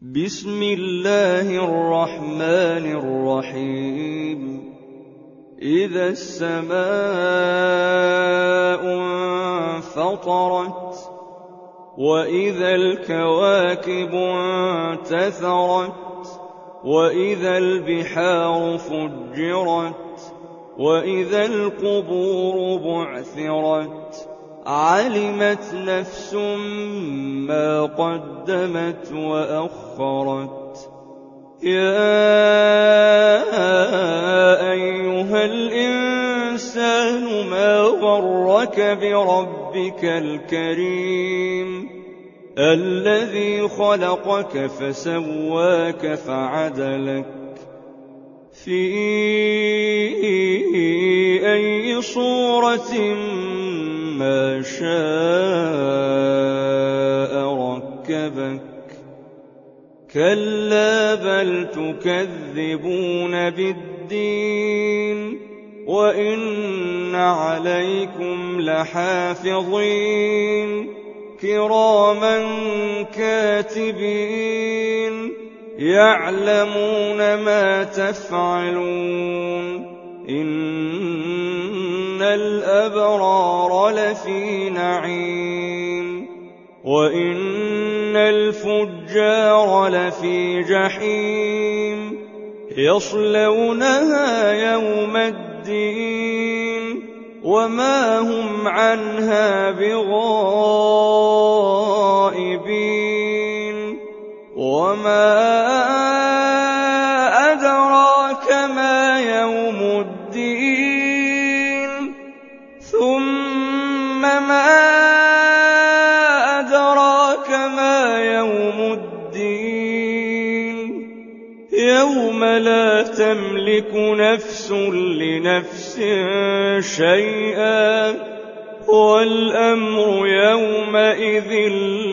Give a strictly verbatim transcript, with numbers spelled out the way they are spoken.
بسم الله الرحمن الرحيم إذا السماء انفطرت وإذا الكواكب انتثرت وإذا البحار فجرت وإذا القبور بعثرت علمت نفس ما قدمت وأخرت يا أيها الإنسان ما غرك بربك الكريم الذي خلقك فسواك فعدلك في أي صورة ما شاء ركبك كلا بل تكذبون بالدين وإن عليكم لحافظين كراما كاتبين يعلمون ما تفعلون إن الأبرار لفي نعيم وإن الفجار لفي جحيم يصلونها يوم الدين وما هم عنها بغائبين وما أدراك ما يوم الدين ثم ما أدراك ما يوم الدين يوم لا تملك نفس لنفس شيئا والأمر يومئذ